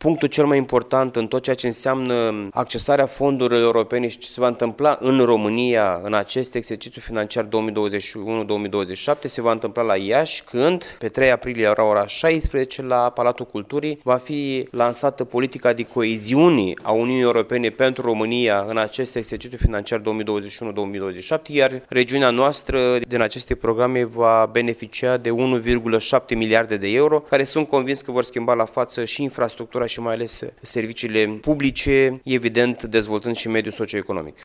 punctul cel mai important în tot ceea ce înseamnă accesarea fondurilor europene și ce se va întâmpla în România în acest exercițiu financiar 2021-2027 se va întâmpla la Iași, când, pe 3 aprilie la ora 16, la Palatul Culturii, va fi lansată politica de coeziune a Uniunii Europene pentru România în acest exercițiu financiar 2021-2027, iar regiunea noastră din aceste programe va beneficia de 1,7 miliarde de euro, care sunt convins că vor schimba la față și infrastructura și mai ales serviciile publice, evident dezvoltând și mediul socioeconomic.